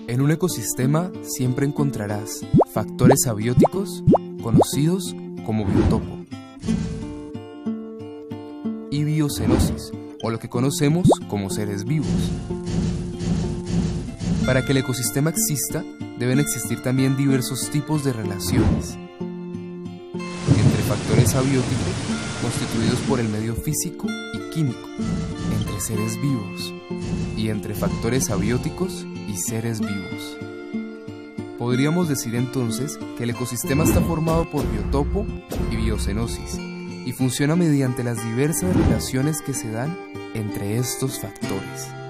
En un ecosistema siempre encontrarás factores abióticos conocidos como biotopo y biocenosis, o lo que conocemos como seres vivos. Para que el ecosistema exista, deben existir también diversos tipos de relaciones entre factores abióticos, constituidos por el medio físico y químico, entre seres vivos, y entre factores abióticos y seres vivos. Podríamos decir entonces que el ecosistema está formado por biotopo y biocenosis, y funciona mediante las diversas relaciones que se dan entre estos factores.